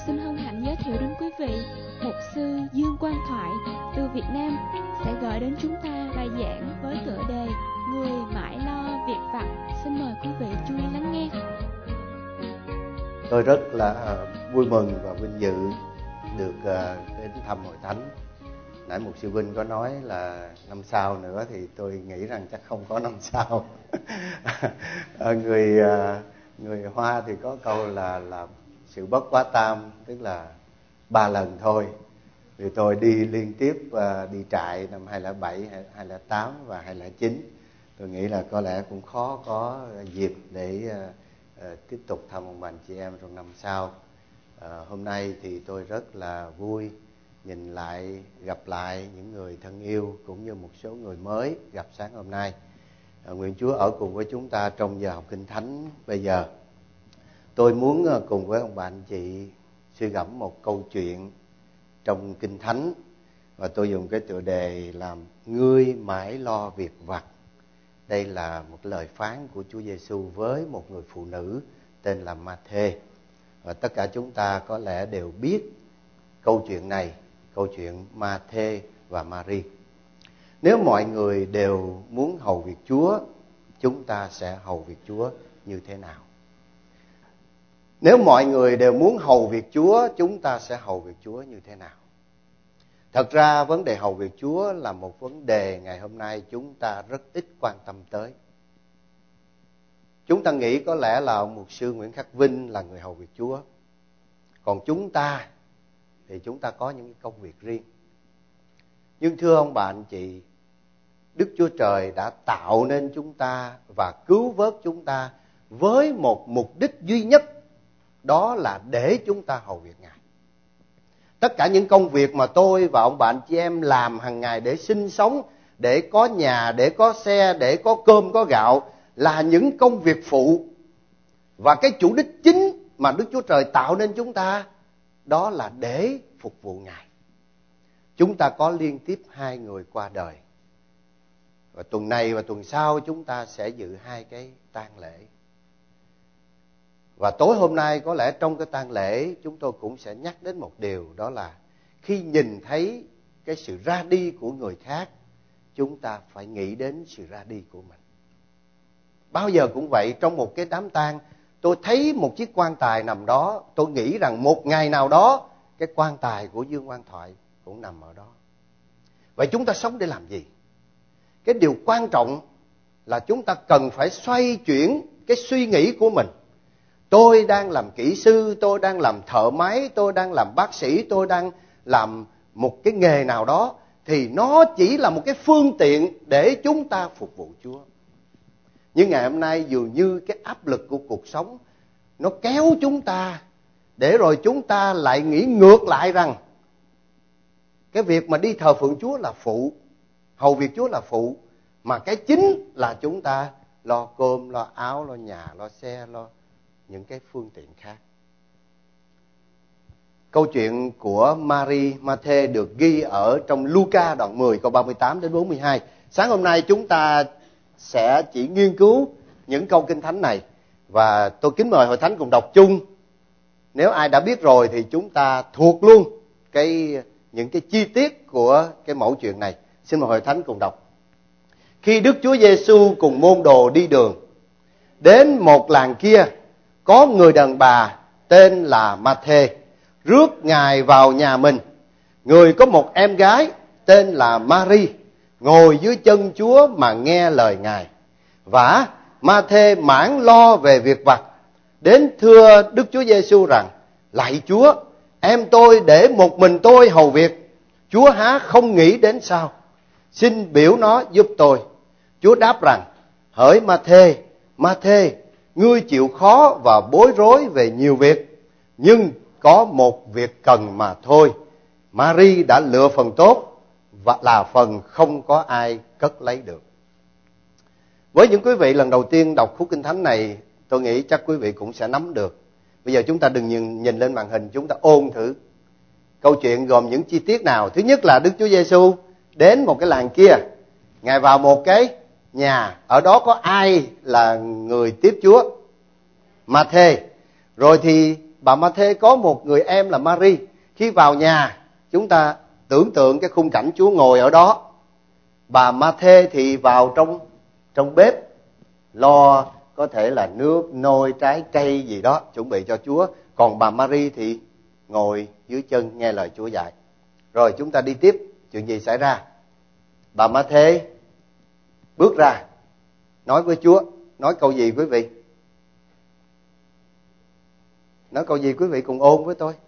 xin hân hạnh giới thiệu đến quý vị Mục sư Dương Quang Thoại từ Việt Nam sẽ gửi đến chúng ta bài giảng với tựa đề Người mãi lo việc vặt. Xin mời quý vị chú ý lắng nghe. Tôi rất là vui mừng và vinh dự được đến thăm hội thánh. Nãy Mục sư Vinh có nói là năm sau nữa thì tôi nghĩ rằng chắc không có năm sau. Người Hoa thì có câu là sự bất quá tam, tức là 3 lần thôi. Vì tôi đi liên tiếp đi trại năm 2007, 2008 và 2009. Tôi nghĩ là có lẽ cũng khó có dịp để tiếp tục thăm ông bà anh chị em trong năm sau. Hôm nay thì tôi rất là vui nhìn lại, gặp lại những người thân yêu cũng như một số người mới gặp sáng hôm nay. Nguyện Chúa ở cùng với chúng ta trong giờ học Kinh Thánh bây giờ. Tôi muốn cùng với ông bà anh chị suy gẫm một câu chuyện trong Kinh Thánh, và tôi dùng cái tựa đề là Ngươi mãi lo việc vặt. Đây là một lời phán của Chúa Giêsu với một người phụ nữ tên là Ma-thê. Và tất cả chúng ta có lẽ đều biết câu chuyện này, câu chuyện Ma-thê và Ma-ri. Nếu mọi người đều muốn hầu việc Chúa, chúng ta sẽ hầu việc Chúa như thế nào? Nếu mọi người đều muốn hầu việc Chúa, chúng ta sẽ hầu việc Chúa như thế nào? Thật ra vấn đề hầu việc Chúa là một vấn đề ngày hôm nay chúng ta rất ít quan tâm tới. Chúng ta nghĩ có lẽ là ông mục sư Nguyễn Khắc Vinh là người hầu việc Chúa. Còn chúng ta thì chúng ta có những công việc riêng. Nhưng thưa ông bà anh chị, Đức Chúa Trời đã tạo nên chúng ta và cứu vớt chúng ta với một mục đích duy nhất, đó là để chúng ta hầu việc Ngài. Tất cả những công việc mà tôi và ông bà anh chị em làm hàng ngày để sinh sống, để có nhà, để có xe, để có cơm có gạo là những công việc phụ. Và cái chủ đích chính mà Đức Chúa Trời tạo nên chúng ta, đó là để phục vụ Ngài. Chúng ta có liên tiếp 2 người qua đời. Và tuần này và tuần sau chúng ta sẽ dự 2 cái tang lễ. Và tối hôm nay có lẽ trong cái tang lễ chúng tôi cũng sẽ nhắc đến một điều, đó là khi nhìn thấy cái sự ra đi của người khác, chúng ta phải nghĩ đến sự ra đi của mình. Bao giờ cũng vậy, trong một cái đám tang, tôi thấy một chiếc quan tài nằm đó, tôi nghĩ rằng một ngày nào đó cái quan tài của Dương Quang Thoại cũng nằm ở đó. Vậy chúng ta sống để làm gì? Cái điều quan trọng là chúng ta cần phải xoay chuyển cái suy nghĩ của mình. Tôi đang làm kỹ sư, tôi đang làm thợ máy, tôi đang làm bác sĩ, tôi đang làm một cái nghề nào đó, thì nó chỉ là một cái phương tiện để chúng ta phục vụ Chúa. Nhưng ngày hôm nay dường như cái áp lực của cuộc sống nó kéo chúng ta, để rồi chúng ta lại nghĩ ngược lại rằng cái việc mà đi thờ phượng Chúa là phụ, hầu việc Chúa là phụ, mà cái chính là chúng ta lo cơm, lo áo, lo nhà, lo xe, lo những cái phương tiện khác. Câu chuyện của Mary Ma-thê được ghi ở trong Luca đoạn 10 câu 38 đến 42. Sáng hôm nay chúng ta sẽ chỉ nghiên cứu những câu kinh thánh này, và tôi kính mời hội thánh cùng đọc chung. Nếu ai đã biết rồi thì chúng ta thuộc luôn những cái chi tiết của cái mẫu chuyện này. Xin mời hội thánh cùng đọc. Khi Đức Chúa Giêsu cùng môn đồ đi đường, đến một làng kia, có người đàn bà tên là Ma-thê rước Ngài vào nhà mình. Người có một em gái tên là Ma-ri ngồi dưới chân Chúa mà nghe lời Ngài. Và Ma-thê mãn lo về việc vặt, đến thưa Đức Chúa Giêsu rằng: Lạy Chúa, em tôi để một mình tôi hầu việc, Chúa há không nghĩ đến sao? Xin biểu nó giúp tôi. Chúa đáp rằng: Hỡi Ma-thê, Ma-thê, ngươi chịu khó và bối rối về nhiều việc, nhưng có một việc cần mà thôi. Ma-ri đã lựa phần tốt, và là phần không có ai cất lấy được. Với những quý vị lần đầu tiên đọc khúc kinh thánh này, tôi nghĩ chắc quý vị cũng sẽ nắm được. Bây giờ chúng ta đừng nhìn lên màn hình, chúng ta ôn thử. Câu chuyện gồm những chi tiết nào? Thứ nhất là Đức Chúa Giêsu đến một cái làng kia. Ngài vào một cái nhà, ở đó có ai là người tiếp Chúa? Ma-thê. Rồi thì bà Ma-thê có một người em là Ma-ri. Khi vào nhà, chúng ta tưởng tượng cái khung cảnh Chúa ngồi ở đó. Bà Ma-thê thì vào trong bếp lo có thể là nước, nôi, trái cây gì đó chuẩn bị cho Chúa. Còn bà Ma-ri thì ngồi dưới chân nghe lời Chúa dạy. Rồi chúng ta đi tiếp, chuyện gì xảy ra? Bà Ma-thê bước ra nói với Chúa. Nói câu gì quý vị? Nói câu gì quý vị cùng ôn với tôi?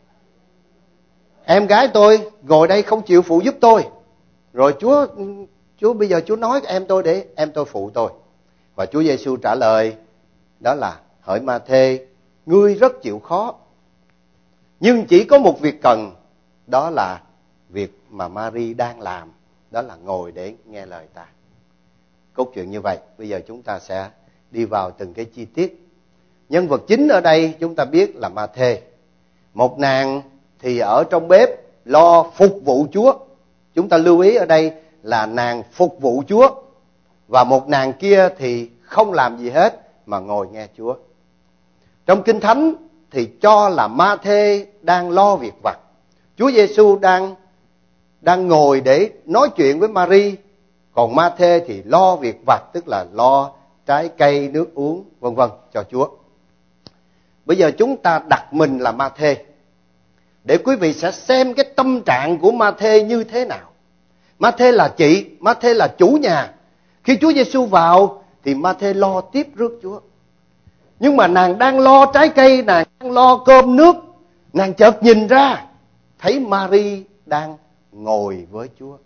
Em gái tôi ngồi đây không chịu phụ giúp tôi. Rồi Chúa bây giờ Chúa nói em tôi để em tôi phụ tôi. Và Chúa Giêsu trả lời đó là: hỡi Ma-thê, ngươi rất chịu khó, nhưng chỉ có một việc cần, đó là việc mà Ma-ri đang làm, đó là ngồi để nghe lời ta. Cốt truyện như vậy. Bây giờ chúng ta sẽ đi vào từng cái chi tiết. Nhân vật chính ở đây chúng ta biết là Ma-thê. Một nàng thì ở trong bếp lo phục vụ Chúa. Chúng ta lưu ý ở đây là nàng phục vụ Chúa. Và một nàng kia thì không làm gì hết mà ngồi nghe Chúa. Trong Kinh Thánh thì cho là Ma-thê đang lo việc vặt. Chúa Giêsu đang ngồi để nói chuyện với Ma-ri. Còn Ma-thê thì lo việc vặt, tức là lo trái cây, nước uống, vân vân cho Chúa. Bây giờ chúng ta đặt mình là Ma-thê, để quý vị sẽ xem cái tâm trạng của Ma-thê như thế nào. Ma-thê là chị, Ma-thê là chủ nhà. Khi Chúa Giêsu vào thì Ma-thê lo tiếp rước Chúa. Nhưng mà nàng đang lo trái cây, nàng đang lo cơm nước, nàng chợt nhìn ra thấy Ma-ri đang ngồi với Chúa.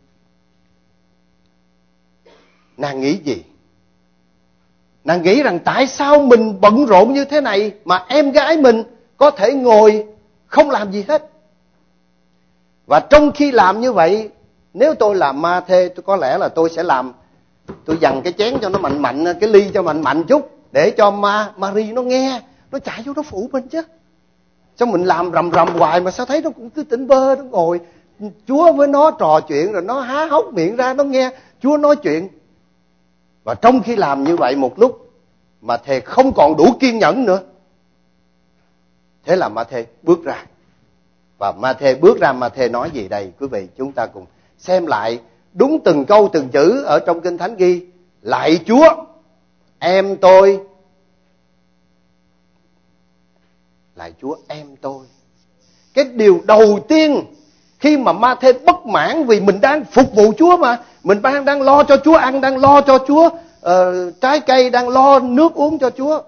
Nàng nghĩ gì? Nàng nghĩ rằng tại sao mình bận rộn như thế này mà em gái mình có thể ngồi không làm gì hết. Và trong khi làm như vậy, nếu tôi làm Ma-thê, tôi có lẽ là tôi sẽ làm, tôi dằn cái chén cho nó mạnh mạnh, cái ly cho mạnh mạnh chút, để cho Ma-ri nó nghe, nó chạy vô nó phụ mình chứ. Sao mình làm rầm rầm hoài mà sao thấy nó cũng cứ tỉnh bơ, nó ngồi Chúa với nó trò chuyện, rồi nó há hốc miệng ra nó nghe Chúa nói chuyện. Và trong khi làm như vậy một lúc, Ma-thê không còn đủ kiên nhẫn nữa. Thế là Ma-thê bước ra. Và Ma-thê bước ra, Ma-thê nói gì đây quý vị? Chúng ta cùng xem lại đúng từng câu từng chữ ở trong Kinh Thánh ghi: lạy Chúa, em tôi. Lạy Chúa, em tôi. Cái điều đầu tiên khi mà Ma-thê bất mãn vì mình đang phục vụ Chúa mà, mình đang lo cho Chúa ăn, đang lo cho Chúa trái cây, đang lo nước uống cho Chúa,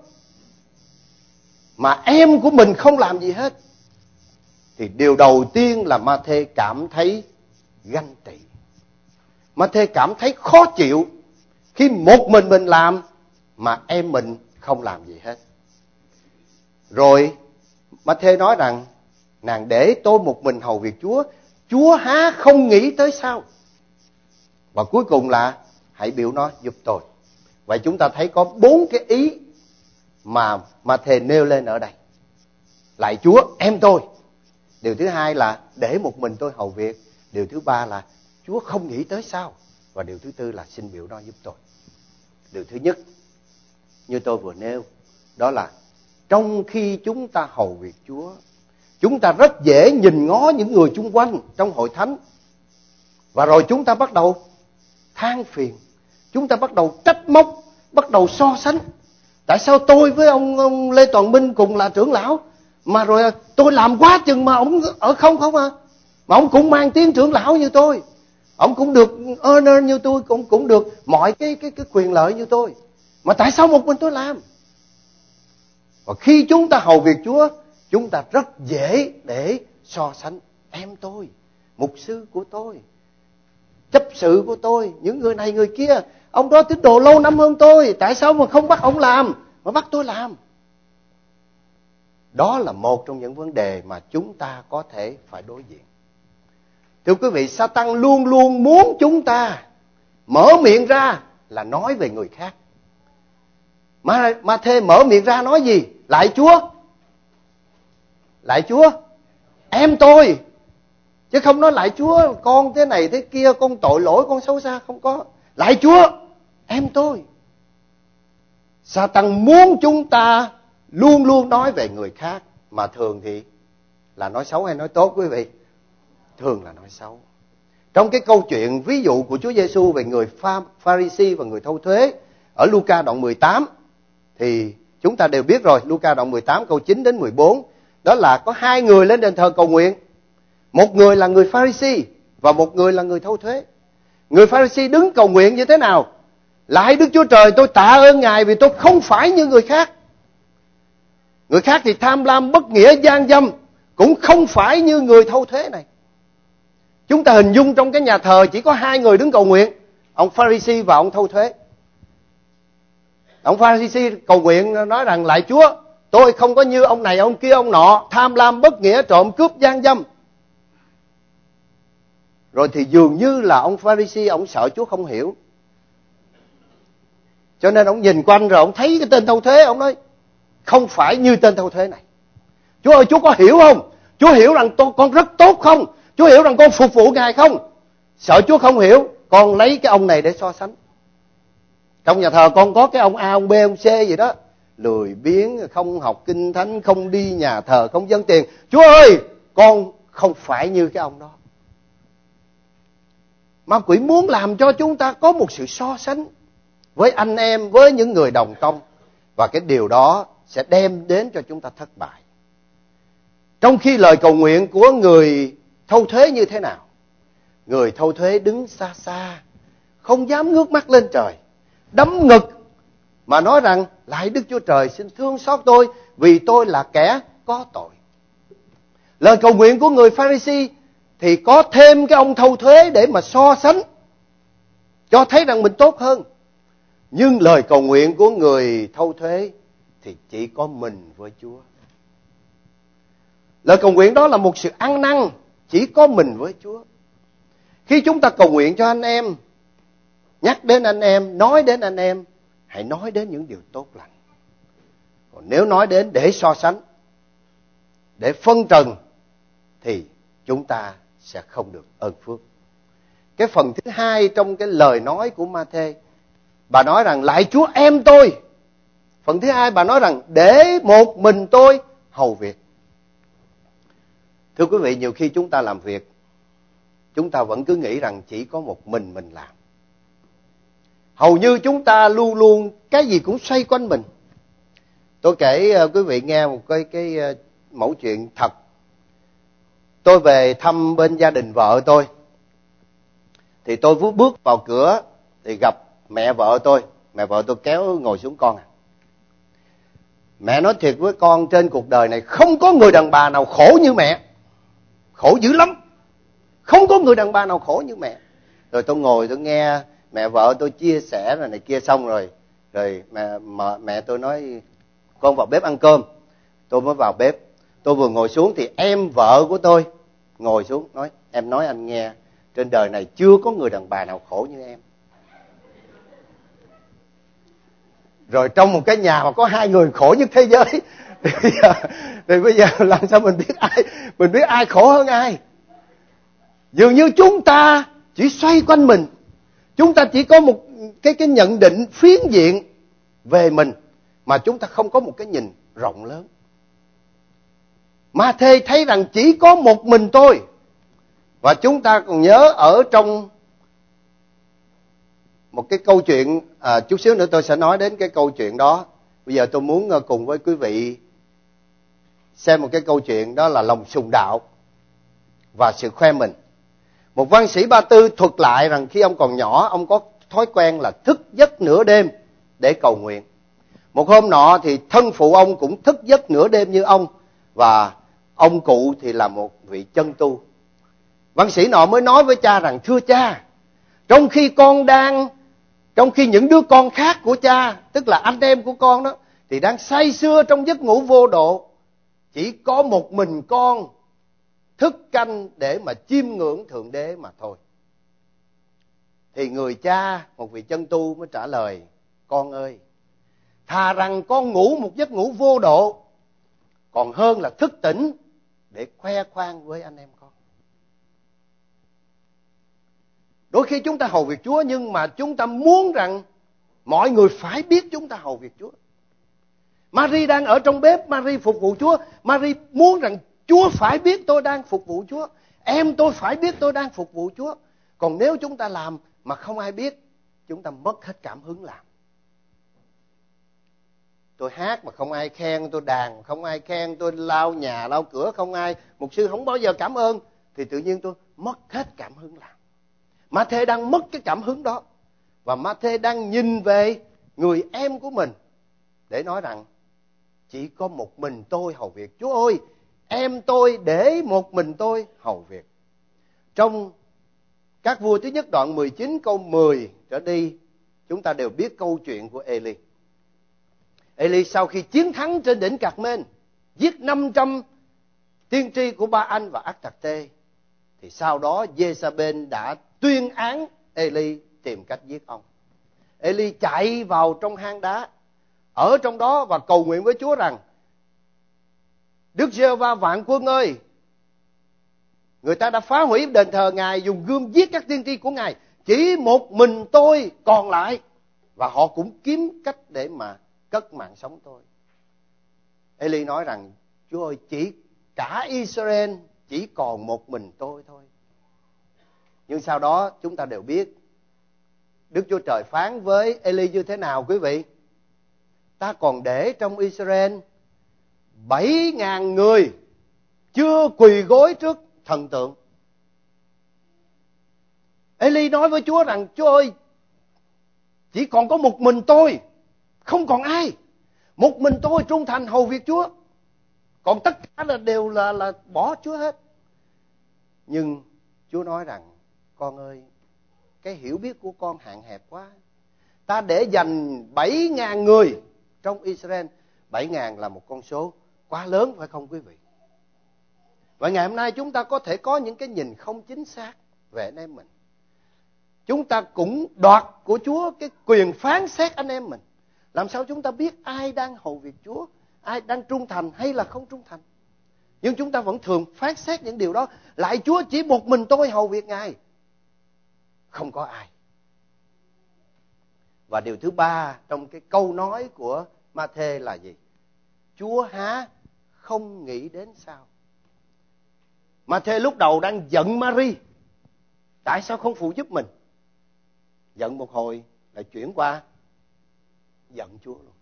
mà em của mình không làm gì hết, thì điều đầu tiên là Ma-thê cảm thấy ganh tị. Ma-thê cảm thấy khó chịu khi một mình làm mà em mình không làm gì hết. Rồi Ma-thê nói rằng: nàng để tôi một mình hầu việc Chúa, Chúa há không nghĩ tới sao? Và cuối cùng là: hãy biểu nó giúp tôi. Vậy chúng ta thấy có 4 cái ý mà Ma-thê nêu lên ở đây. Lạy Chúa, em tôi. Điều thứ hai là để một mình tôi hầu việc. Điều thứ ba là Chúa không nghĩ tới sao? Và điều thứ tư là xin biểu nó giúp tôi. Điều thứ nhất, như tôi vừa nêu, đó là trong khi chúng ta hầu việc Chúa, chúng ta rất dễ nhìn ngó những người chung quanh trong hội thánh. Và rồi chúng ta bắt đầu than phiền, chúng ta bắt đầu trách móc, bắt đầu so sánh. Tại sao tôi với ông Lê Toàn Minh cùng là trưởng lão, mà rồi tôi làm quá chừng mà ông ở không à? Mà ông cũng mang tiếng trưởng lão như tôi, ông cũng được honor như tôi, cũng được mọi cái quyền lợi như tôi, mà tại sao một mình tôi làm? Và khi chúng ta hầu việc Chúa, chúng ta rất dễ để so sánh. Em tôi, mục sư của tôi, chấp sự của tôi, những người này người kia, ông đó tín đồ lâu năm hơn tôi, tại sao mà không bắt ông làm mà bắt tôi làm? Đó là một trong những vấn đề mà chúng ta có thể phải đối diện. Thưa quý vị, Sa-tan luôn luôn muốn chúng ta mở miệng ra là nói về người khác. Ma-thê mở miệng ra nói gì? Lạy Chúa, lạy Chúa, em tôi. Chứ không nói lạy Chúa, con thế này thế kia, con tội lỗi, con xấu xa, không có. Lạy Chúa, em tôi. Sa-tan muốn chúng ta luôn luôn nói về người khác. mà thường thì là nói xấu hay nói tốt quý vị? Thường là nói xấu. Trong cái câu chuyện ví dụ của Chúa Giêsu về người Pha-ri-si và người thâu thuế ở Luca đoạn 18 thì chúng ta đều biết rồi. Luca đoạn 18 câu 9 đến 14, đó là có hai người lên đền thờ cầu nguyện. Một người là người Pha-ri-si và một người là người thâu thuế. Người Pha-ri-si đứng cầu nguyện như thế nào? Lạy Đức Chúa Trời, tôi tạ ơn Ngài vì tôi không phải như người khác. Người khác thì tham lam, bất nghĩa, gian dâm, cũng không phải như người thâu thuế này. Chúng ta hình dung trong cái nhà thờ chỉ có hai người đứng cầu nguyện, ông Pha-ri-si và ông thâu thuế. Ông Pha-ri-si cầu nguyện nói rằng: lạy Chúa, tôi không có như ông này, ông kia, ông nọ, tham lam, bất nghĩa, trộm cướp, gian dâm. Rồi thì dường như là ông Pha-ri-si ông sợ Chúa không hiểu, cho nên ông nhìn quanh rồi ông thấy cái tên thâu thuế, ông nói: không phải như tên thâu thuế này. Chúa ơi, Chúa có hiểu không? Chúa hiểu rằng con rất tốt không? Chúa hiểu rằng con phục vụ Ngài không? Sợ Chúa không hiểu, con lấy cái ông này để so sánh. Trong nhà thờ con có cái ông A, ông B, ông C gì đó, lười biếng, không học kinh thánh, không đi nhà thờ, không dâng tiền. Chúa ơi, con không phải như cái ông đó. Ma quỷ muốn làm cho chúng ta có một sự so sánh với anh em, với những người đồng tông, và cái điều đó sẽ đem đến cho chúng ta thất bại. Trong khi lời cầu nguyện của người thâu thuế như thế nào? Người thâu thuế đứng xa xa, không dám ngước mắt lên trời, đấm ngực mà nói rằng: lạy Đức Chúa Trời, xin thương xót tôi vì tôi là kẻ có tội. Lời cầu nguyện của người Pha-ri-si thì có thêm cái ông thâu thuế để mà so sánh, cho thấy rằng mình tốt hơn. Nhưng lời cầu nguyện của người thâu thuế thì chỉ có mình với Chúa. Lời cầu nguyện đó là một sự ăn năn, chỉ có mình với Chúa. Khi chúng ta cầu nguyện cho anh em, nhắc đến anh em, nói đến anh em, hãy nói đến những điều tốt lành. Còn nếu nói đến để so sánh, để phân trần, thì chúng ta sẽ không được ơn phước. Cái phần thứ hai trong cái lời nói của Ma-thê, bà nói rằng: lạy Chúa, em tôi. Phần thứ hai bà nói rằng: để một mình tôi hầu việc. Thưa quý vị, nhiều khi chúng ta làm việc, chúng ta vẫn cứ nghĩ rằng chỉ có một mình làm. Hầu như chúng ta luôn luôn cái gì cũng xoay quanh mình. Tôi kể quý vị nghe một cái mẩu chuyện thật. Tôi về thăm bên gia đình vợ tôi, thì tôi bước vào cửa thì gặp mẹ vợ tôi. Mẹ vợ tôi kéo ngồi xuống: con à, mẹ nói thiệt với con, trên cuộc đời này không có người đàn bà nào khổ như mẹ. Khổ dữ lắm, không có người đàn bà nào khổ như mẹ. Rồi tôi ngồi tôi nghe mẹ vợ tôi chia sẻ rồi này kia, xong rồi mẹ tôi nói: con vào bếp ăn cơm. Tôi mới vào bếp. Tôi vừa ngồi xuống thì em vợ của tôi ngồi xuống nói: em nói anh nghe, trên đời này chưa có người đàn bà nào khổ như em. Rồi trong một cái nhà mà có hai người khổ nhất thế giới thì bây giờ làm sao mình biết ai khổ hơn ai? Dường như chúng ta chỉ xoay quanh mình, chúng ta chỉ có một cái nhận định phiến diện về mình, mà chúng ta không có một cái nhìn rộng lớn. Ma-thê thấy rằng chỉ có một mình tôi. Và chúng ta còn nhớ ở trong một cái câu chuyện, chút xíu nữa tôi sẽ nói đến cái câu chuyện đó. Bây giờ tôi muốn cùng với quý vị xem một cái câu chuyện, đó là lòng sùng đạo và sự khoe mình. Một văn sĩ Ba Tư thuật lại rằng khi ông còn nhỏ, ông có thói quen là thức giấc nửa đêm để cầu nguyện. Một hôm nọ thì thân phụ ông cũng thức giấc nửa đêm như ông, và ông cụ thì là một vị chân tu. Văn sĩ nọ mới nói với cha rằng: thưa cha, trong khi những đứa con khác của cha, tức là anh em của con đó, thì đang say sưa trong giấc ngủ vô độ, chỉ có một mình con thức canh để mà chiêm ngưỡng Thượng Đế mà thôi. Thì người cha, một vị chân tu, mới trả lời: con ơi, thà rằng con ngủ một giấc ngủ vô độ, còn hơn là thức tỉnh để khoe khoang với anh em con. Đôi khi chúng ta hầu việc Chúa, nhưng mà chúng ta muốn rằng mọi người phải biết chúng ta hầu việc Chúa. Mary đang ở trong bếp, Mary phục vụ Chúa. Mary muốn rằng Chúa phải biết tôi đang phục vụ Chúa. Em tôi phải biết tôi đang phục vụ Chúa. Còn nếu chúng ta làm mà không ai biết, chúng ta mất hết cảm hứng làm. Tôi hát mà không ai khen, tôi đàn không ai khen, tôi lau nhà lau cửa không ai, mục sư không bao giờ cảm ơn, thì tự nhiên tôi mất hết cảm hứng làm. Ma-thê đang mất cái cảm hứng đó. Và Ma-thê đang nhìn về người em của mình để nói rằng chỉ có một mình tôi hầu việc. Chúa ơi, em tôi để một mình tôi hầu việc. Trong Các Vua thứ nhất đoạn 19 câu 10 trở đi, chúng ta đều biết câu chuyện của Eli. Eli sau khi chiến thắng trên đỉnh Cạc-mên, giết 500 tiên tri của Ba-anh và Ác-tạc-tê, thì sau đó Giê-sa-bên đã tuyên án Eli tìm cách giết ông. Eli chạy vào trong hang đá, ở trong đó và cầu nguyện với Chúa rằng: Đức Giê-hô-va vạn quân ơi, người ta đã phá hủy đền thờ Ngài, dùng gươm giết các tiên tri của Ngài. Chỉ một mình tôi còn lại, và họ cũng kiếm cách để mà cất mạng sống tôi. Eli nói rằng: Chúa ơi, chỉ cả Israel chỉ còn một mình tôi thôi. Nhưng sau đó chúng ta đều biết Đức Chúa Trời phán với Eli như thế nào quý vị? Ta còn để trong Israel 7.000 người chưa quỳ gối trước thần tượng. Eli nói với Chúa rằng: Chúa ơi, chỉ còn có một mình tôi, không còn ai. Một mình tôi trung thành hầu việc Chúa, còn tất cả đều là bỏ Chúa hết. Nhưng Chúa nói rằng: con ơi, cái hiểu biết của con hạn hẹp quá. Ta để dành 7.000 người trong Israel. 7.000 là một con số quá lớn phải không quý vị? Và ngày hôm nay chúng ta có thể có những cái nhìn không chính xác về anh em mình. Chúng ta cũng đoạt của Chúa cái quyền phán xét anh em mình. Làm sao chúng ta biết ai đang hầu việc Chúa, ai đang trung thành hay là không trung thành? Nhưng chúng ta vẫn thường phán xét những điều đó. Lại Chúa chỉ một mình tôi hầu việc Ngài, không có ai. Và điều thứ ba trong cái câu nói của Ma-thê là gì? Chúa há không nghĩ đến sao? Ma-thê lúc đầu đang giận Ma-ri, tại sao không phụ giúp mình? Giận một hồi lại chuyển qua giận Chúa luôn.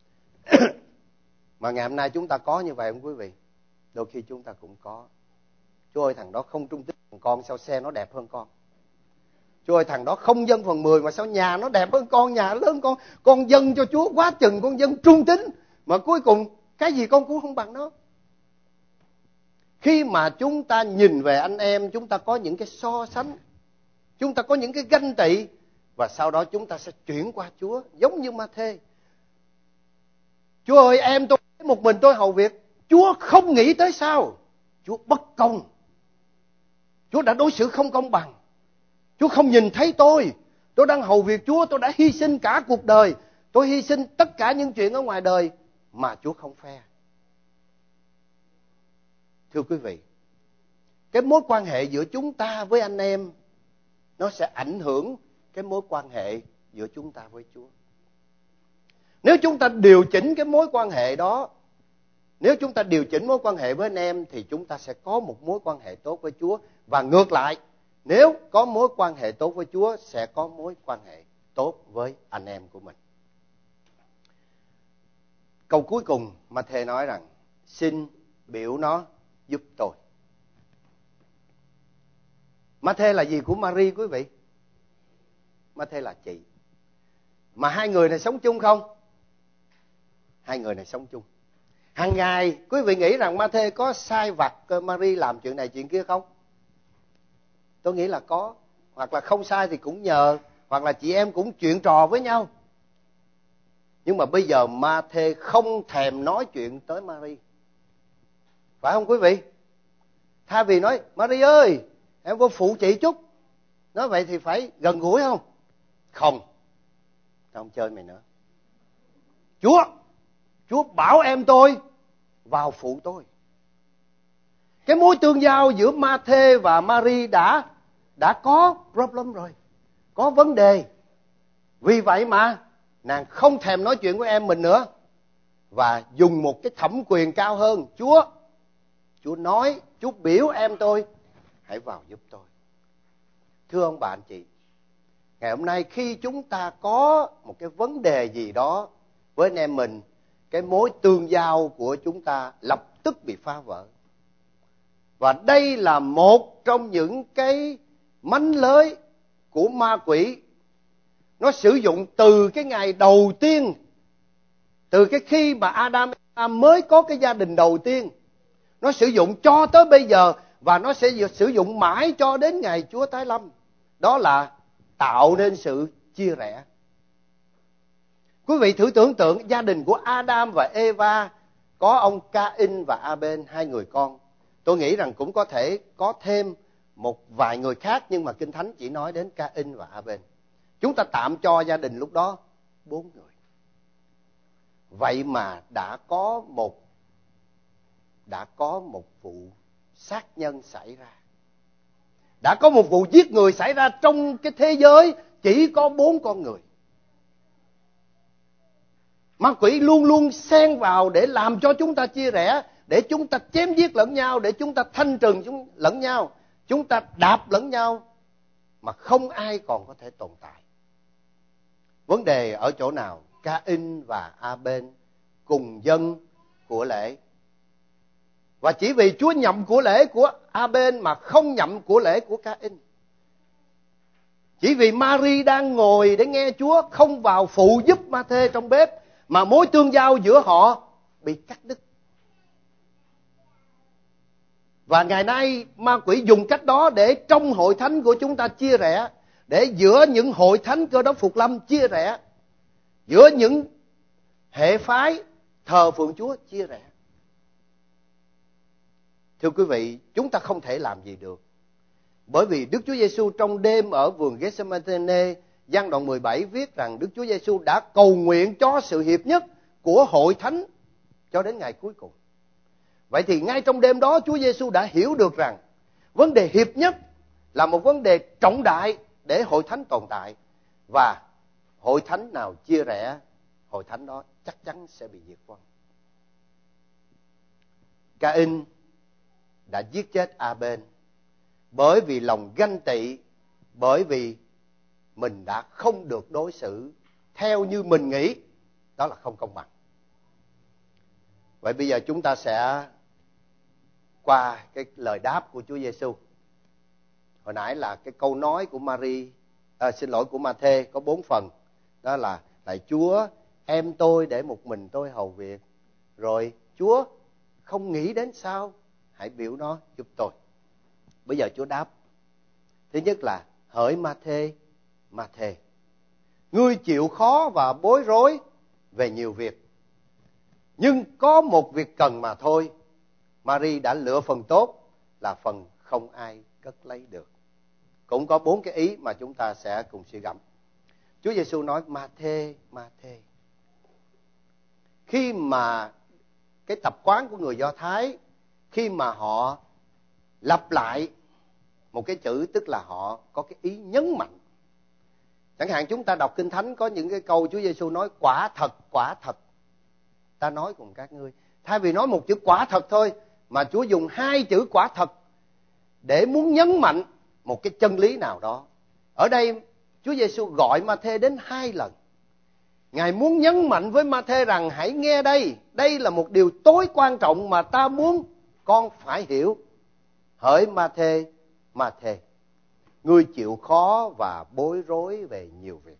Mà ngày hôm nay chúng ta có như vậy không quý vị? Đôi khi chúng ta cũng có. Chúa ơi, thằng đó không trung tín bằng con, sao xe nó đẹp hơn con? Chúa ơi, thằng đó không dâng phần 10 mà sao nhà nó đẹp hơn con, nhà lớn hơn con dâng cho Chúa quá chừng, con dâng trung tín mà cuối cùng cái gì con cũng không bằng nó. Khi mà chúng ta nhìn về anh em, chúng ta có những cái so sánh, chúng ta có những cái ganh tị, và sau đó chúng ta sẽ chuyển qua Chúa, giống như Ma-thê. Chúa ơi, em tôi một mình tôi hầu việc. Chúa không nghĩ tới sao? Chúa bất công. Chúa đã đối xử không công bằng. Chúa không nhìn thấy tôi đang hầu việc Chúa, tôi đã hy sinh cả cuộc đời, tôi hy sinh tất cả những chuyện ở ngoài đời mà Chúa không phe. Thưa quý vị, cái mối quan hệ giữa chúng ta với anh em nó sẽ ảnh hưởng cái mối quan hệ giữa chúng ta với Chúa. Nếu chúng ta điều chỉnh cái mối quan hệ đó, nếu chúng ta điều chỉnh mối quan hệ với anh em thì chúng ta sẽ có một mối quan hệ tốt với Chúa. Và ngược lại, nếu có mối quan hệ tốt với Chúa sẽ có mối quan hệ tốt với anh em của mình. Câu cuối cùng Ma-thê nói rằng: xin biểu nó giúp tôi. Ma-thê là gì của Ma-ri quý vị? Ma-thê là chị. Mà hai người này sống chung không? Hai người này sống chung. Hàng ngày quý vị nghĩ rằng Ma-thê có sai vặt Ma-ri làm chuyện này chuyện kia không? Tôi nghĩ là có. Hoặc là không sai thì cũng nhờ, hoặc là chị em cũng chuyện trò với nhau. Nhưng mà bây giờ Ma-thê không thèm nói chuyện tới Ma-ri, phải không quý vị? Thay vì nói: Ma-ri ơi, em có phụ chị chút, nói vậy thì phải gần gũi không? Không, tao không chơi mày nữa. Chúa bảo em tôi vào phụ tôi. Cái mối tương giao giữa Ma-thê và Ma-ri đã có problem rồi, có vấn đề. Vì vậy mà nàng không thèm nói chuyện với em mình nữa. và dùng một cái thẩm quyền cao hơn. Chúa nói, Chúa biểu em tôi, hãy vào giúp tôi. Thưa ông bà anh chị, ngày hôm nay khi chúng ta có một cái vấn đề gì đó với anh em mình, cái mối tương giao của chúng ta lập tức bị phá vỡ. Và đây là một trong những cái mánh lới của ma quỷ. Nó sử dụng từ cái ngày đầu tiên, từ cái khi mà Adam mới có cái gia đình đầu tiên, nó sử dụng cho tới bây giờ, và nó sẽ sử dụng mãi cho đến ngày Chúa tái lâm. Đó là tạo nên sự chia rẽ. Quý vị thử tưởng tượng gia đình của Adam và Eva, có ông Cain và Abel, hai người con. Tôi nghĩ rằng cũng có thể có thêm một vài người khác, nhưng mà Kinh Thánh chỉ nói đến Cain và Abel. Chúng ta tạm cho gia đình lúc đó 4 người. Vậy mà đã có một vụ sát nhân xảy ra. Đã có một vụ giết người xảy ra trong cái thế giới chỉ có 4 con người. Ma quỷ luôn luôn xen vào để làm cho chúng ta chia rẽ, để chúng ta chém giết lẫn nhau, để chúng ta thanh trừng lẫn nhau, chúng ta đạp lẫn nhau, mà không ai còn có thể tồn tại. Vấn đề ở chỗ nào? Cain và Abel cùng dâng của lễ, và chỉ vì Chúa nhậm của lễ của Abel mà không nhậm của lễ của Cain. Chỉ vì Mary đang ngồi để nghe Chúa, không vào phụ giúp Ma-thê trong bếp, mà mối tương giao giữa họ bị cắt đứt. Và ngày nay ma quỷ dùng cách đó để trong hội thánh của chúng ta chia rẽ, để giữa những hội thánh Cơ Đốc Phục Lâm chia rẽ, giữa những hệ phái thờ phượng Chúa chia rẽ. Thưa quý vị, chúng ta không thể làm gì được. Bởi vì Đức Chúa Giêsu trong đêm ở vườn Gethsemane, Giăng đoạn 17 viết rằng Đức Chúa Giêsu đã cầu nguyện cho sự hiệp nhất của hội thánh cho đến ngày cuối cùng. Vậy thì ngay trong đêm đó, Chúa Giêsu đã hiểu được rằng vấn đề hiệp nhất là một vấn đề trọng đại để hội thánh tồn tại. Và hội thánh nào chia rẽ, hội thánh đó chắc chắn sẽ bị diệt vong. Cain đã giết chết Abel bởi vì lòng ganh tị, bởi vì mình đã không được đối xử theo như mình nghĩ. Đó là không công bằng. Vậy bây giờ chúng ta sẽ qua cái lời đáp của Chúa Giêsu. Hồi nãy là cái câu nói của của Ma-thê có 4 phần. Đó là: lạy Chúa, em tôi để một mình tôi hầu việc. Rồi: Chúa không nghĩ đến sao, hãy biểu nó giúp tôi. Bây giờ Chúa đáp. Thứ nhất là: hỡi Ma-thê, Ma-thê, ngươi chịu khó và bối rối về nhiều việc, nhưng có một việc cần mà thôi. Mary đã lựa phần tốt, là phần không ai cất lấy được. Cũng có 4 cái ý mà chúng ta sẽ cùng suy gẫm. Chúa Giêsu nói: Ma-thê, Ma-thê. Khi mà cái tập quán của người Do Thái, khi mà họ lặp lại một cái chữ, tức là họ có cái ý nhấn mạnh. Chẳng hạn chúng ta đọc Kinh Thánh có những cái câu Chúa Giêsu nói: quả thật, quả thật, ta nói cùng các ngươi. Thay vì nói một chữ quả thật thôi, mà Chúa dùng 2 chữ quả thật để muốn nhấn mạnh một cái chân lý nào đó. Ở đây Chúa Giêsu gọi Ma-thê đến 2 lần. Ngài muốn nhấn mạnh với Ma-thê rằng: hãy nghe đây, đây là một điều tối quan trọng mà ta muốn con phải hiểu. Hỡi Ma-thê, Ma-thê, ngươi chịu khó và bối rối về nhiều việc.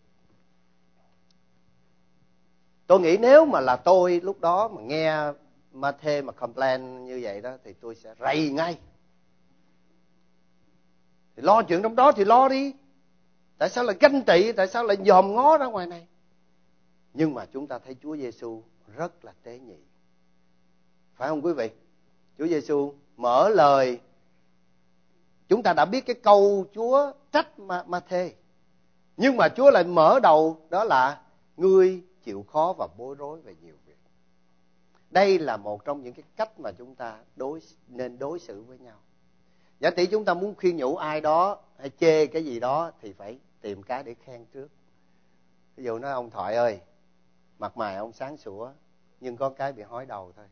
Tôi nghĩ nếu mà là tôi lúc đó mà nghe Ma-thê mà complain như vậy đó, thì tôi sẽ rầy ngay. Thì lo chuyện trong đó thì lo đi. Tại sao lại ganh tị, tại sao lại dòm ngó ra ngoài này? Nhưng mà chúng ta thấy Chúa Giêsu rất là tế nhị. Phải không quý vị? Chúa Giêsu mở lời. Chúng ta đã biết cái câu Chúa trách Ma-thê, nhưng mà Chúa lại mở đầu đó là: ngươi chịu khó và bối rối về nhiều việc. Đây là một trong những cái cách mà chúng ta nên đối xử với nhau. Giả tỷ chúng ta muốn khuyên nhủ ai đó hay chê cái gì đó thì phải tìm cái để khen trước. Ví dụ nói: ông Thoại ơi, mặt mày ông sáng sủa, nhưng có cái bị hói đầu thôi.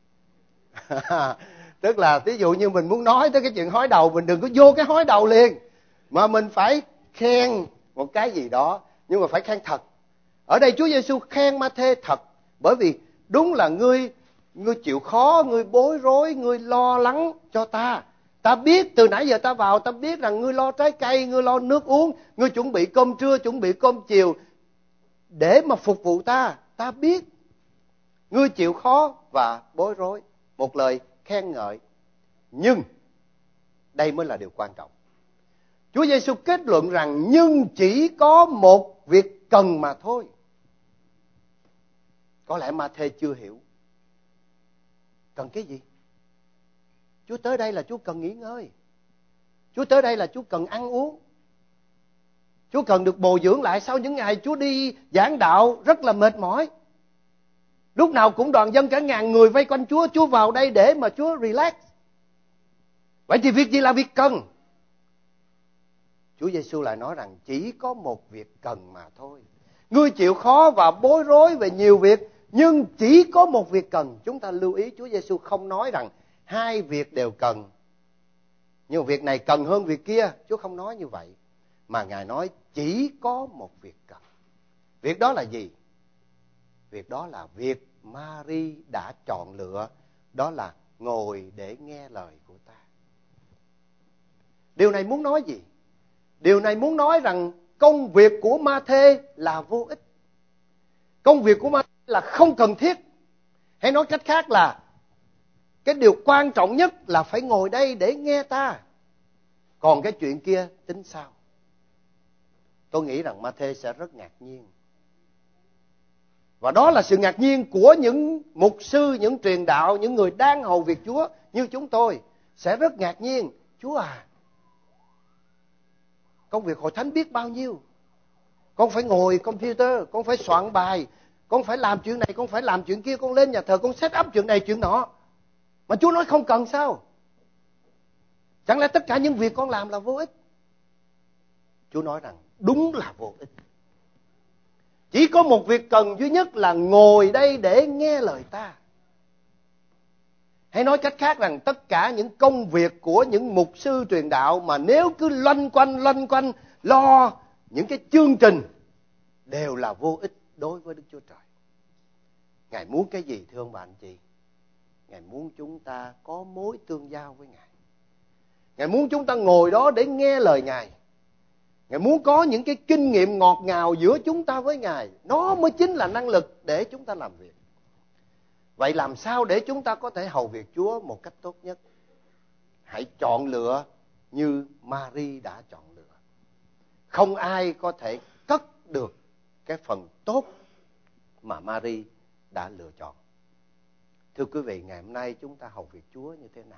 Tức là ví dụ như mình muốn nói tới cái chuyện hói đầu, mình đừng có vô cái hói đầu liền, mà mình phải khen một cái gì đó, nhưng mà phải khen thật. Ở đây Chúa Giêsu khen Ma-thê thật, bởi vì đúng là ngươi chịu khó, ngươi bối rối, ngươi lo lắng cho ta. Ta biết từ nãy giờ ta vào, ta biết rằng ngươi lo trái cây, ngươi lo nước uống, ngươi chuẩn bị cơm trưa, chuẩn bị cơm chiều để mà phục vụ ta. Ta biết ngươi chịu khó và bối rối. Một lời khen ngợi. Nhưng đây mới là điều quan trọng. Chúa Giêsu kết luận rằng nhưng chỉ có một việc cần mà thôi. Có lẽ Ma-thê chưa hiểu. Cần cái gì? Chúa tới đây là Chúa cần nghỉ ngơi. Chúa tới đây là Chúa cần ăn uống. Chúa cần được bồi dưỡng lại sau những ngày Chúa đi giảng đạo rất là mệt mỏi. Lúc nào cũng đoàn dân cả ngàn người vây quanh Chúa. Chúa vào đây để mà Chúa relax. Vậy thì việc gì là việc cần? Chúa Giêsu lại nói rằng chỉ có một việc cần mà thôi. Ngươi chịu khó và bối rối về nhiều việc, nhưng chỉ có một việc cần. Chúng ta lưu ý Chúa Giêsu không nói rằng hai việc đều cần, nhưng việc này cần hơn việc kia. Chúa không nói như vậy, mà Ngài nói chỉ có một việc cần. Việc đó là gì? Việc đó là việc Ma-ri đã chọn lựa, đó là ngồi để nghe lời của ta. Điều này muốn nói gì? Điều này muốn nói rằng công việc của Ma-thê là vô ích. Công việc của Ma-thê là không cần thiết. Hay nói cách khác là cái điều quan trọng nhất là phải ngồi đây để nghe ta. Còn cái chuyện kia tính sao? Tôi nghĩ rằng Ma-thê sẽ rất ngạc nhiên. Và đó là sự ngạc nhiên của những mục sư, những truyền đạo, những người đang hầu việc Chúa như chúng tôi. Sẽ rất ngạc nhiên. Chúa à, công việc hội thánh biết bao nhiêu. Con phải ngồi computer, con phải soạn bài, con phải làm chuyện này, con phải làm chuyện kia, con lên nhà thờ, con set up chuyện này, chuyện nọ. Mà Chúa nói không cần sao? Chẳng lẽ tất cả những việc con làm là vô ích? Chúa nói rằng đúng là vô ích. Chỉ có một việc cần duy nhất là ngồi đây để nghe lời ta. Hay nói cách khác rằng tất cả những công việc của những mục sư truyền đạo mà nếu cứ loanh quanh lo những cái chương trình đều là vô ích đối với Đức Chúa Trời. Ngài muốn cái gì thưa ông bà anh chị? Ngài muốn chúng ta có mối tương giao với Ngài. Ngài muốn chúng ta ngồi đó để nghe lời Ngài. Ngài muốn có những cái kinh nghiệm ngọt ngào giữa chúng ta với Ngài. Nó mới chính là năng lực để chúng ta làm việc. Vậy làm sao để chúng ta có thể hầu việc Chúa một cách tốt nhất? Hãy chọn lựa như Ma-ri đã chọn lựa. Không ai có thể cất được cái phần tốt mà Ma-ri đã lựa chọn. Thưa quý vị, ngày hôm nay chúng ta hầu việc Chúa như thế nào?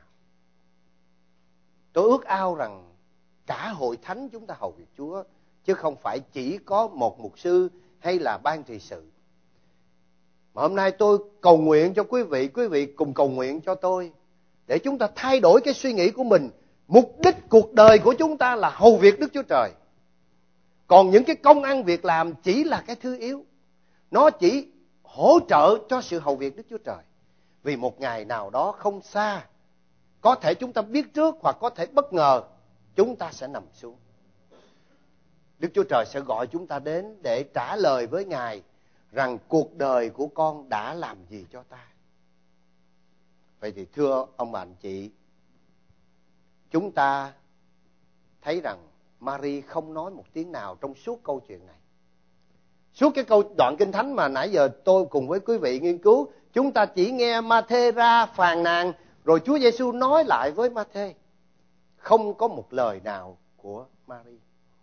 Tôi ước ao rằng cả hội thánh chúng ta hầu việc Chúa, chứ không phải chỉ có một mục sư hay là ban trị sự. Mà hôm nay tôi cầu nguyện cho quý vị cùng cầu nguyện cho tôi, để chúng ta thay đổi cái suy nghĩ của mình. Mục đích cuộc đời của chúng ta là hầu việc Đức Chúa Trời. Còn những cái công ăn việc làm chỉ là cái thứ yếu. Nó chỉ hỗ trợ cho sự hầu việc Đức Chúa Trời. Vì một ngày nào đó không xa, có thể chúng ta biết trước hoặc có thể bất ngờ, chúng ta sẽ nằm xuống. Đức Chúa Trời sẽ gọi chúng ta đến để trả lời với Ngài rằng cuộc đời của con đã làm gì cho ta. Vậy thì thưa ông bà anh chị, chúng ta thấy rằng Ma-ri không nói một tiếng nào trong suốt câu chuyện này. Suốt cái câu đoạn Kinh Thánh mà nãy giờ tôi cùng với quý vị nghiên cứu, chúng ta chỉ nghe Ma-thê ra phàn nàn, rồi Chúa Giêsu nói lại với Ma-thê. Không có một lời nào của Ma-ri.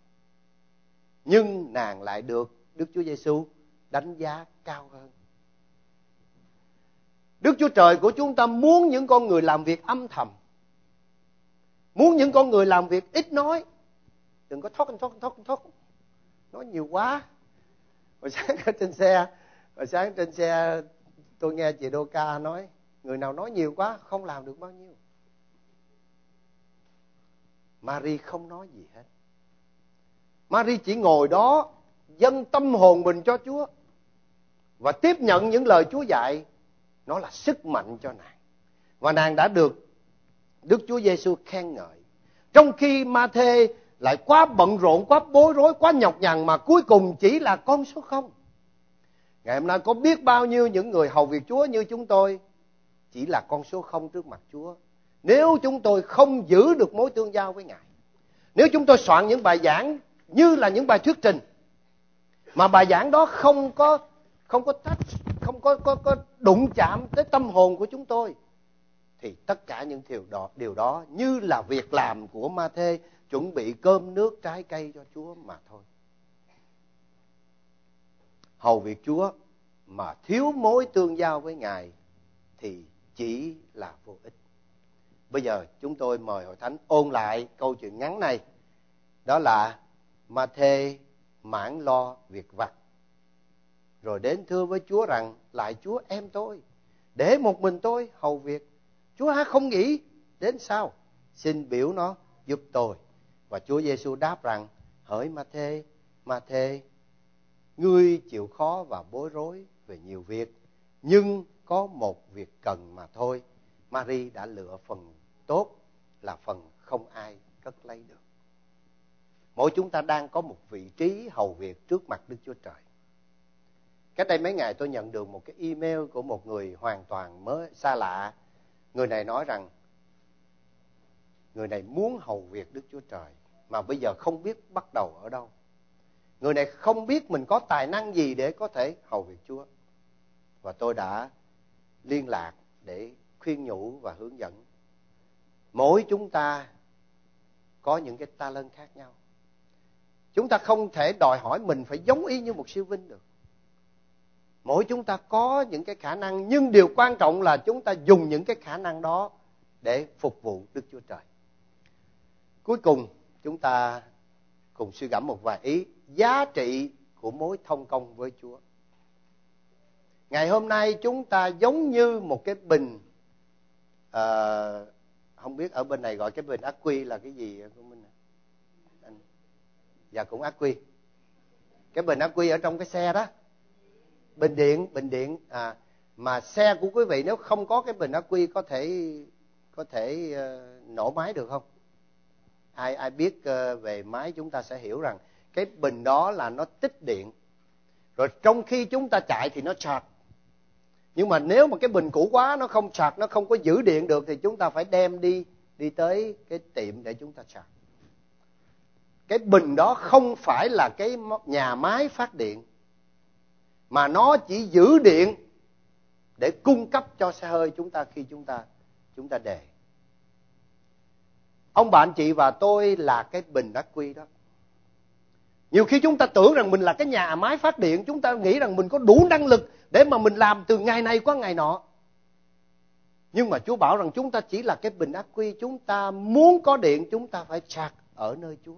Nhưng nàng lại được Đức Chúa Giêsu đánh giá cao hơn. Đức Chúa Trời của chúng ta muốn những con người làm việc âm thầm. Muốn những con người làm việc ít nói. Đừng có thốt. Nói nhiều quá. Hồi sáng trên xe tôi nghe chị Đô Ca nói, người nào nói nhiều quá không làm được bao nhiêu. Ma-ri không nói gì hết. Ma-ri chỉ ngồi đó dâng tâm hồn mình cho Chúa và tiếp nhận những lời Chúa dạy Nó là sức mạnh cho nàng. Và nàng đã được Đức Chúa Giêsu khen ngợi. Trong khi Ma-thê lại quá bận rộn, quá bối rối, quá nhọc nhằn mà cuối cùng chỉ là con số 0. Ngày hôm nay có biết bao nhiêu những người hầu việc Chúa như chúng tôi chỉ là con số 0 trước mặt Chúa. Nếu chúng tôi không giữ được mối tương giao với Ngài, nếu chúng tôi soạn những bài giảng như là những bài thuyết trình mà bài giảng đó không có đụng chạm tới tâm hồn của chúng tôi, thì tất cả những điều đó như là việc làm của Ma-thê, chuẩn bị cơm nước trái cây cho Chúa mà thôi. Hầu việc Chúa mà thiếu mối tương giao với Ngài thì chỉ là vô ích. Bây giờ chúng tôi mời Hội Thánh ôn lại câu chuyện ngắn này. Đó là Ma-thê mãn lo việc vặt, rồi đến thưa với Chúa rằng: Lạy Chúa, em tôi để một mình tôi hầu việc, Chúa há không nghĩ đến sao? Xin biểu nó giúp tôi. Và Chúa Giêsu đáp rằng: Hỡi Ma-thê, Ma-thê, ngươi chịu khó và bối rối về nhiều việc, nhưng có một việc cần mà thôi. Mary đã lựa phần tốt, là phần không ai cất lấy được. Mỗi chúng ta đang có một vị trí hầu việc trước mặt Đức Chúa Trời. Cách đây mấy ngày tôi nhận được một cái email của một người hoàn toàn mới xa lạ. Người này nói rằng người này muốn hầu việc Đức Chúa Trời mà bây giờ không biết bắt đầu ở đâu. Người này không biết mình có tài năng gì để có thể hầu việc Chúa. Và tôi đã liên lạc để khuyên nhủ và hướng dẫn. Mỗi chúng ta có những cái talent khác nhau. Chúng ta không thể đòi hỏi mình phải giống y như một siêu vinh được. Mỗi chúng ta có những cái khả năng, nhưng điều quan trọng là chúng ta dùng những cái khả năng đó để phục vụ Đức Chúa Trời. Cuối cùng, chúng ta cùng suy gẫm một vài ý giá trị của mối thông công với Chúa. Ngày hôm nay chúng ta giống như một cái bình, không biết ở bên này gọi cái bình ắc quy là cái gì của mình? Dạ cũng ắc quy. Cái bình ắc quy ở trong cái xe đó, bình điện. Mà xe của quý vị nếu không có cái bình ắc quy có thể nổ máy được không? Ai biết về máy chúng ta sẽ hiểu rằng cái bình đó là nó tích điện. Rồi trong khi chúng ta chạy thì nó sạc. Nhưng mà nếu mà cái bình cũ quá, nó không sạc, nó không có giữ điện được, thì chúng ta phải đem đi tới cái tiệm để chúng ta sạc. Cái bình đó không phải là cái nhà máy phát điện, mà nó chỉ giữ điện để cung cấp cho xe hơi chúng ta khi chúng ta đề. Ông bạn chị và tôi là cái bình ắc quy đó. Nhiều khi chúng ta tưởng rằng mình là cái nhà máy phát điện, chúng ta nghĩ rằng mình có đủ năng lực để mà mình làm từ ngày này qua ngày nọ. Nhưng mà Chúa bảo rằng chúng ta chỉ là cái bình ắc quy. Chúng ta muốn có điện, chúng ta phải sạc ở nơi Chúa.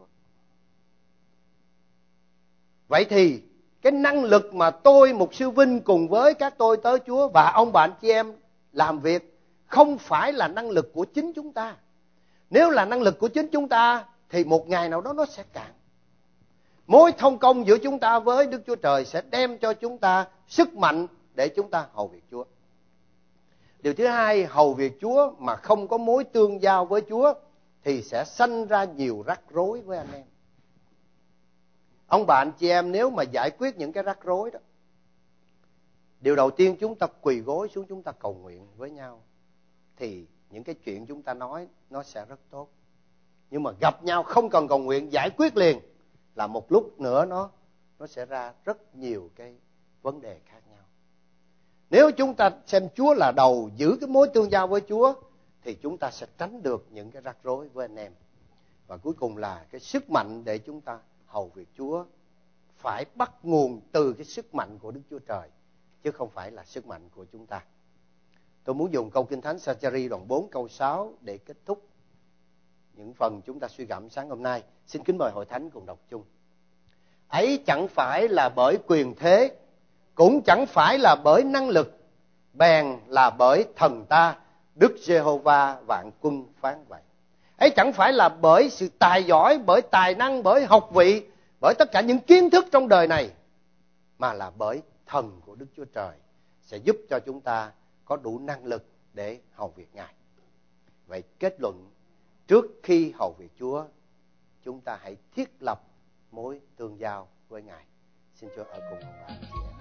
Vậy thì cái năng lực mà tôi, mục sư Vinh, cùng với các tôi tớ Chúa và ông bạn chị em làm việc không phải là năng lực của chính chúng ta. Nếu là năng lực của chính chúng ta thì một ngày nào đó nó sẽ cạn. Mối thông công giữa chúng ta với Đức Chúa Trời sẽ đem cho chúng ta sức mạnh để chúng ta hầu việc Chúa. Điều thứ hai, hầu việc Chúa mà không có mối tương giao với Chúa thì sẽ sanh ra nhiều rắc rối với anh em. Ông bạn chị em nếu mà giải quyết những cái rắc rối đó, điều đầu tiên chúng ta quỳ gối xuống, chúng ta cầu nguyện với nhau, thì những cái chuyện chúng ta nói nó sẽ rất tốt. Nhưng mà gặp nhau không cần cầu nguyện, giải quyết liền là một lúc nữa nó sẽ ra rất nhiều cái vấn đề khác nhau. Nếu chúng ta xem Chúa là đầu, giữ cái mối tương giao với Chúa, thì chúng ta sẽ tránh được những cái rắc rối với anh em. Và cuối cùng là cái sức mạnh để chúng ta hầu việc Chúa phải bắt nguồn từ cái sức mạnh của Đức Chúa Trời, chứ không phải là sức mạnh của chúng ta. Tôi muốn dùng câu Kinh Thánh Sa-cha-ri đoạn 4 câu 6 để kết thúc những phần chúng ta suy gẫm sáng hôm nay. Xin kính mời Hội Thánh cùng đọc chung. Ấy chẳng phải là bởi quyền thế, cũng chẳng phải là bởi năng lực, bèn là bởi thần ta, Đức Giê-hô-va vạn quân phán vậy. Ấy chẳng phải là bởi sự tài giỏi, bởi tài năng, bởi học vị, bởi tất cả những kiến thức trong đời này, mà là bởi thần của Đức Chúa Trời sẽ giúp cho chúng ta có đủ năng lực để hầu việc Ngài. Vậy kết luận, trước khi hầu việc Chúa, chúng ta hãy thiết lập mối tương giao với Ngài. Xin Chúa ở cùng ông bà chị em.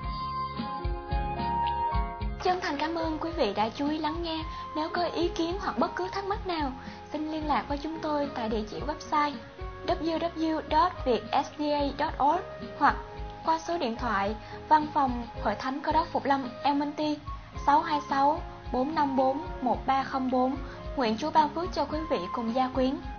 Chân thành cảm ơn quý vị đã chú ý lắng nghe. Nếu có ý kiến hoặc bất cứ thắc mắc nào, xin liên lạc với chúng tôi tại địa chỉ website www.vietsda.org hoặc qua số điện thoại Văn phòng Hội Thánh Cơ Đốc Phục Lâm Elmonty 626 454 1304. Nguyện Chúa ban phước cho quý vị cùng gia quyến.